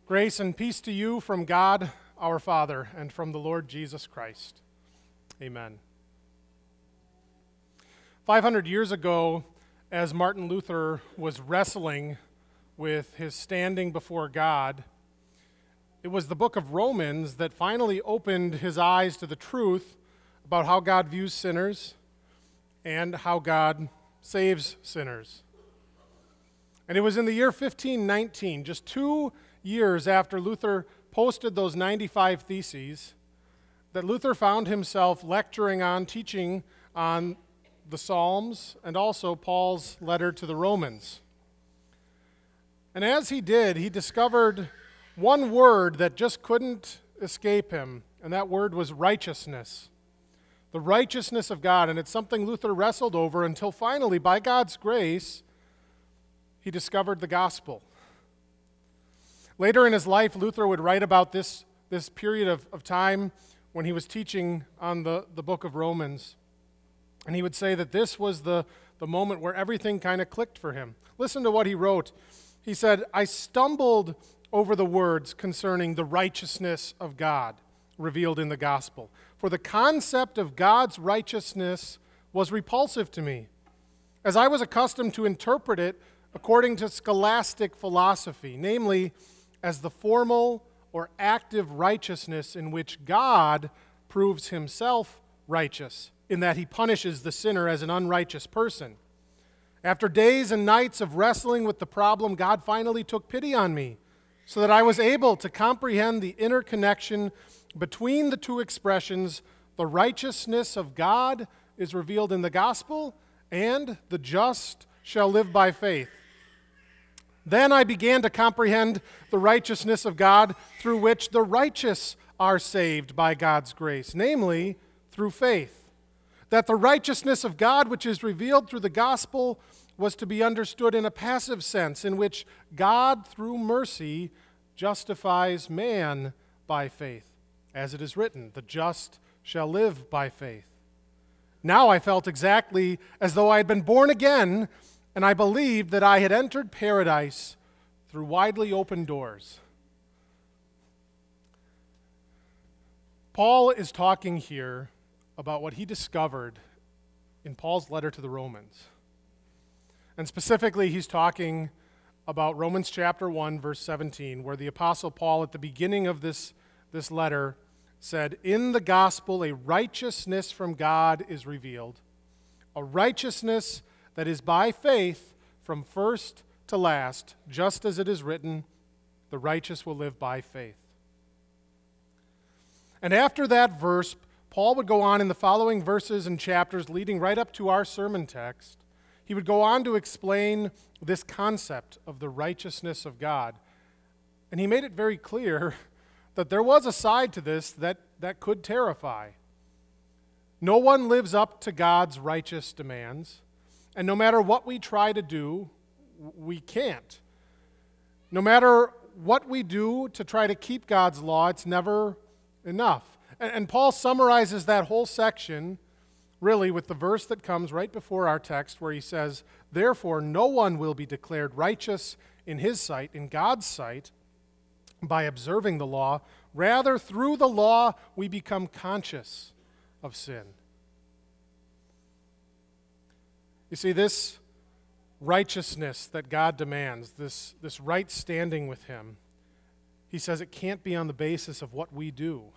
Grace and peace to you from God our Father and from the Lord Jesus Christ. Amen. 500 years ago, as Martin Luther was wrestling with his standing before God, it was the book of Romans that finally opened his eyes to the truth about how God views sinners and how God saves sinners. And it was in the year 1519, just 2 years after Luther posted those 95 theses, that Luther found himself lecturing on, teaching on the Psalms and also Paul's letter to the Romans. And as he did, he discovered one word that just couldn't escape him, and that word was righteousness. The righteousness of God, and it's something Luther wrestled over until finally, by God's grace, he discovered the gospel. Later in his life, Luther would write about this period of time when he was teaching on the book of Romans. And he would say that this was the moment where everything kind of clicked for him. Listen to what he wrote. He said, "I stumbled over the words concerning the righteousness of God revealed in the gospel. For the concept of God's righteousness was repulsive to me, as I was accustomed to interpret it according to scholastic philosophy, namely, as the formal or active righteousness in which God proves himself righteous, in that he punishes the sinner as an unrighteous person. After days and nights of wrestling with the problem, God finally took pity on me, so that I was able to comprehend the interconnection between the two expressions, the righteousness of God is revealed in the gospel, and the just shall live by faith. Then I began to comprehend the righteousness of God through which the righteous are saved by God's grace, namely, through faith. That the righteousness of God which is revealed through the gospel was to be understood in a passive sense, in which God, through mercy, justifies man by faith. As it is written, the just shall live by faith. Now I felt exactly as though I had been born again, and I believed that I had entered paradise through widely open doors." Paul is talking here about what he discovered in Paul's letter to the Romans. And specifically, he's talking about Romans chapter 1, verse 17, where the Apostle Paul, at the beginning of this letter, said, "In the gospel a righteousness from God is revealed, a righteousness that is by faith from first to last, just as it is written, the righteous will live by faith." And after that verse, Paul would go on in the following verses and chapters leading right up to our sermon text. He would go on to explain this concept of the righteousness of God. And he made it very clear that there was a side to this that could terrify. No one lives up to God's righteous demands. And no matter what we try to do, we can't. No matter what we do to try to keep God's law, it's never enough. And Paul summarizes that whole section really with the verse that comes right before our text where he says, "Therefore no one will be declared righteous in his sight, in God's sight, by observing the law. Rather, through the law we become conscious of sin." You see, this righteousness that God demands, this right standing with him, he says it can't be on the basis of what we do.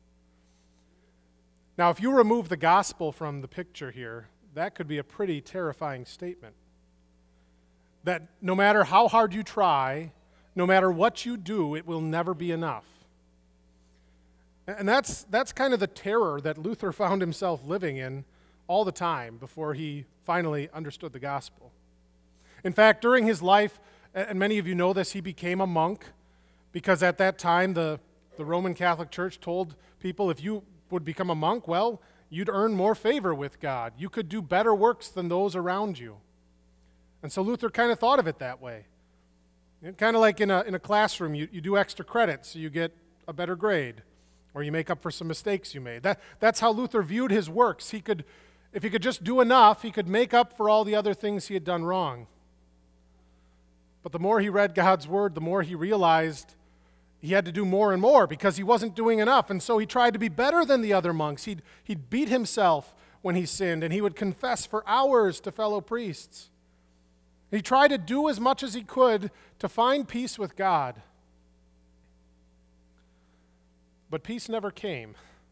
Now, if you remove the gospel from the picture here, that could be a pretty terrifying statement. That no matter how hard you try, no matter what you do, it will never be enough. And that's kind of the terror that Luther found himself living in all the time before he finally understood the gospel. In fact, during his life, and many of you know this, he became a monk because at that time the Roman Catholic Church told people if you would become a monk, well, you'd earn more favor with God. You could do better works than those around you. And so Luther kind of thought of it that way. Kind of like in a classroom, you do extra credits so you get a better grade, or you make up for some mistakes you made. That's how Luther viewed his works. If he could just do enough, he could make up for all the other things he had done wrong. But the more he read God's word, the more he realized he had to do more and more because he wasn't doing enough. And so he tried to be better than the other monks. He'd beat himself when he sinned, and he would confess for hours to fellow priests. He tried to do as much as he could to find peace with God. But peace never came.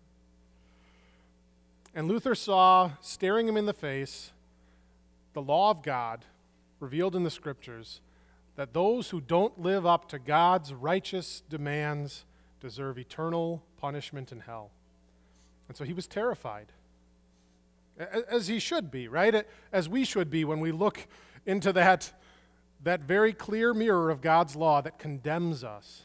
And Luther saw, staring him in the face, the law of God revealed in the Scriptures, that those who don't live up to God's righteous demands deserve eternal punishment in hell. And so he was terrified, as he should be, right? As we should be when we look into that very clear mirror of God's law that condemns us.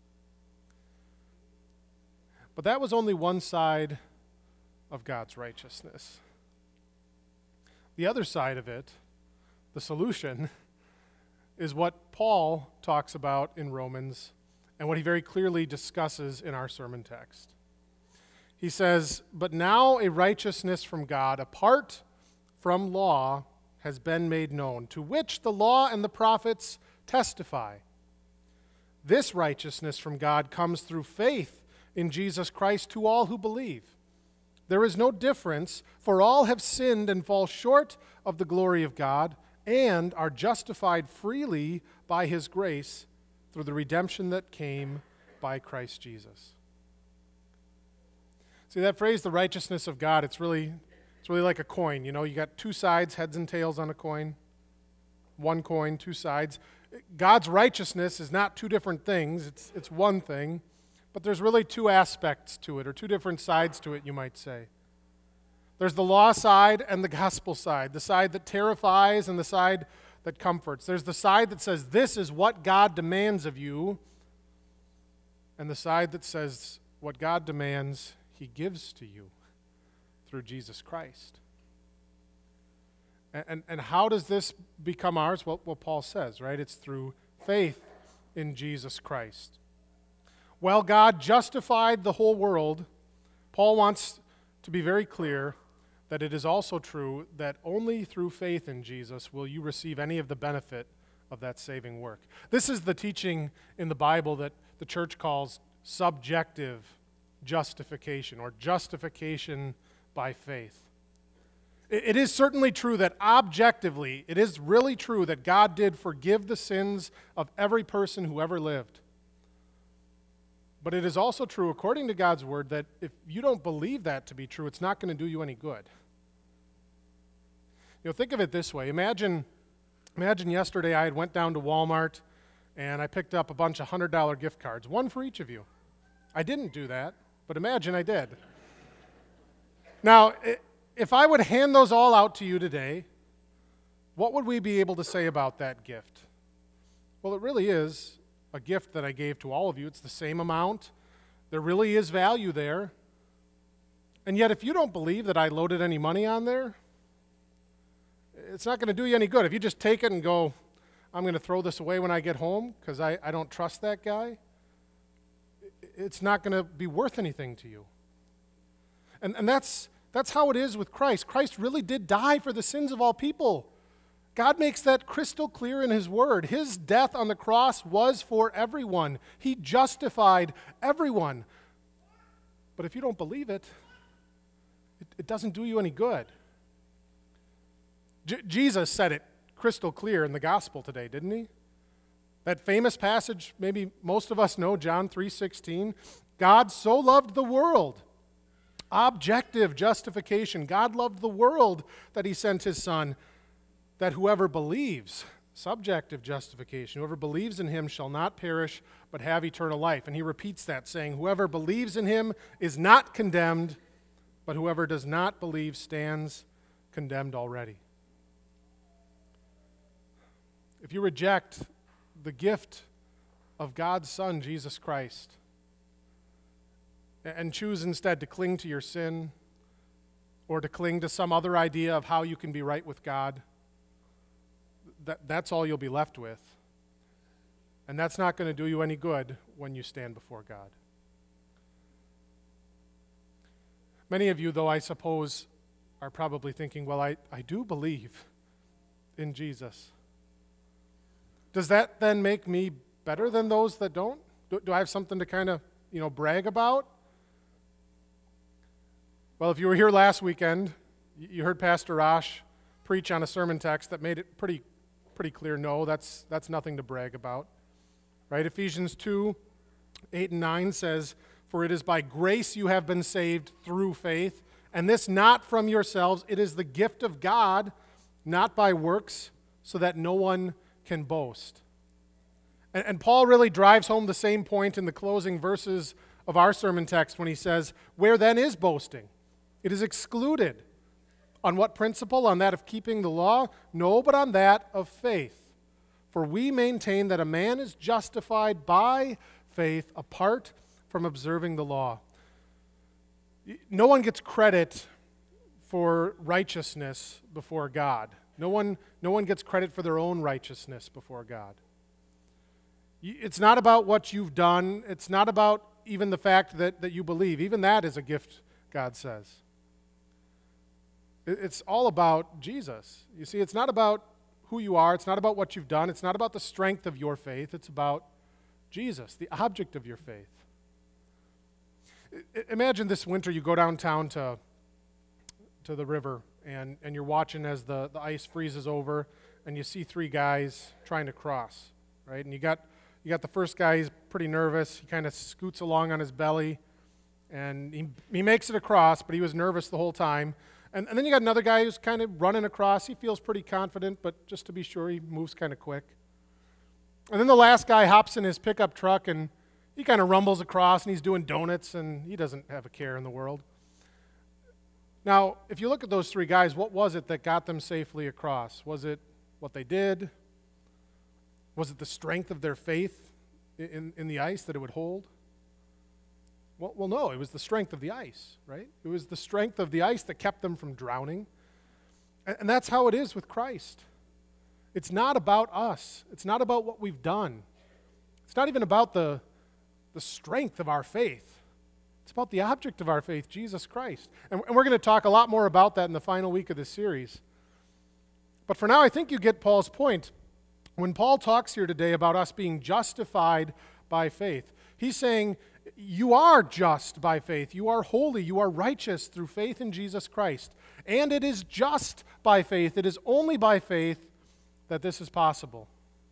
But that was only one side of God's righteousness. The other side of it, the solution, is what Paul talks about in Romans and what he very clearly discusses in our sermon text. He says, "But now a righteousness from God, apart from law, has been made known, to which the law and the prophets testify. This righteousness from God comes through faith in Jesus Christ to all who believe. There is no difference, for all have sinned and fall short of the glory of God, and are justified freely by his grace through the redemption that came by Christ Jesus." See that phrase, the righteousness of God, it's really like a coin. You know, you got two sides, heads and tails on a coin. One coin, two sides. God's righteousness is not two different things. It's one thing. But there's really two aspects to it, or two different sides to it, you might say. There's the law side and the gospel side, the side that terrifies and the side that comforts. There's the side that says, this is what God demands of you, and the side that says, what God demands, he gives to you through Jesus Christ. And how does this become ours? Well, Paul says, right? It's through faith in Jesus Christ. While God justified the whole world, Paul wants to be very clear that it is also true that only through faith in Jesus will you receive any of the benefit of that saving work. This is the teaching in the Bible that the church calls subjective justification, or justification by faith. It is certainly true that objectively, it is really true that God did forgive the sins of every person who ever lived. But it is also true, according to God's word, that if you don't believe that to be true, it's not going to do you any good. You know, think of it this way. Imagine yesterday I went down to Walmart and I picked up a bunch of $100 gift cards, one for each of you. I didn't do that, but imagine I did. Now, if I would hand those all out to you today, what would we be able to say about that gift? Well, it really is a gift that I gave to all of you. It's the same amount. There really is value there. And yet, if you don't believe that I loaded any money on there, it's not going to do you any good. If you just take it and go, I'm going to throw this away when I get home because I don't trust that guy, it's not going to be worth anything to you. And that's how it is with Christ. Christ really did die for the sins of all people. God makes that crystal clear in his word. His death on the cross was for everyone. He justified everyone. But if you don't believe it, it doesn't do you any good. Jesus said it crystal clear in the gospel today, didn't he? That famous passage, maybe most of us know, John 3:16. God so loved the world. Objective justification. God loved the world that he sent his son, that whoever believes, subjective justification, whoever believes in him shall not perish but have eternal life. And he repeats that, saying, whoever believes in him is not condemned, but whoever does not believe stands condemned already. If you reject the gift of God's Son, Jesus Christ, and choose instead to cling to your sin or to cling to some other idea of how you can be right with God, that's all you'll be left with. And that's not going to do you any good when you stand before God. Many of you, though, I suppose, are probably thinking, well, I do believe in Jesus. Does that then make me better than those that don't? Do I have something to kind of, brag about? Well, if you were here last weekend, you heard Pastor Rosh preach on a sermon text that made it pretty clear, no, that's nothing to brag about. Right? Ephesians 2:8-9 says, "For it is by grace you have been saved through faith, and this not from yourselves, it is the gift of God, not by works, so that no one can boast." And Paul really drives home the same point in the closing verses of our sermon text when he says, "Where then is boasting? It is excluded. On what principle? On that of keeping the law? No, but on that of faith. For we maintain that a man is justified by faith apart from observing the law." No one gets credit for righteousness before God. No one gets credit for their own righteousness before God. It's not about what you've done. It's not about even the fact that you believe. Even that is a gift, God says. It's all about Jesus. You see, it's not about who you are. It's not about what you've done. It's not about the strength of your faith. It's about Jesus, the object of your faith. Imagine this winter you go downtown to the river and you're watching as the ice freezes over and you see three guys trying to cross, right? And you got the first guy, he's pretty nervous. He kind of scoots along on his belly and he makes it across, but he was nervous the whole time. And then you got another guy who's kind of running across. He feels pretty confident, but just to be sure, he moves kind of quick. And then the last guy hops in his pickup truck and he kind of rumbles across and he's doing donuts and he doesn't have a care in the world. Now, if you look at those three guys, what was it that got them safely across? Was it what they did? Was it the strength of their faith in the ice that it would hold? Well, no, it was the strength of the ice, right? It was the strength of the ice that kept them from drowning. And that's how it is with Christ. It's not about us. It's not about what we've done. It's not even about the strength of our faith. It's about the object of our faith, Jesus Christ. And we're going to talk a lot more about that in the final week of this series. But for now, I think you get Paul's point. When Paul talks here today about us being justified by faith, he's saying, you are just by faith. You are holy. You are righteous through faith in Jesus Christ. And it is just by faith. It is only by faith that this is possible.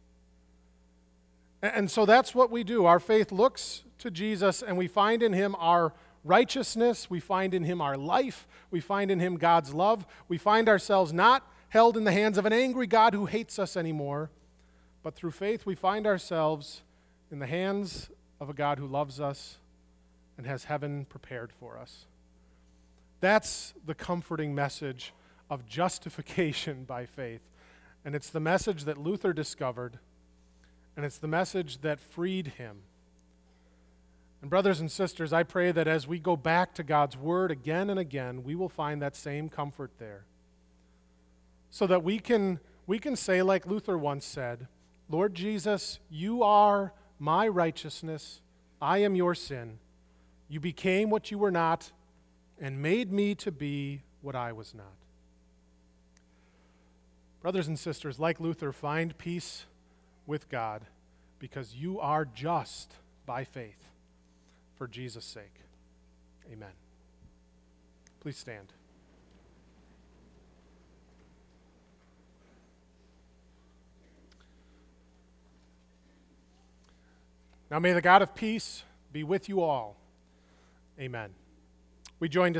And so that's what we do. Our faith looks to Jesus, and we find in him our righteousness. We find in him our life. We find in him God's love. We find ourselves not held in the hands of an angry God who hates us anymore, but through faith we find ourselves in the hands of a God who loves us and has heaven prepared for us. That's the comforting message of justification by faith. And it's the message that Luther discovered, and it's the message that freed him. And brothers and sisters, I pray that as we go back to God's word again and again, we will find that same comfort there. So that we can say like Luther once said, "Lord Jesus, you are my righteousness, I am your sin. You became what you were not and made me to be what I was not." Brothers and sisters, like Luther, find peace with God because you are just by faith for Jesus' sake. Amen. Please stand. Now may the God of peace be with you all. Amen. We join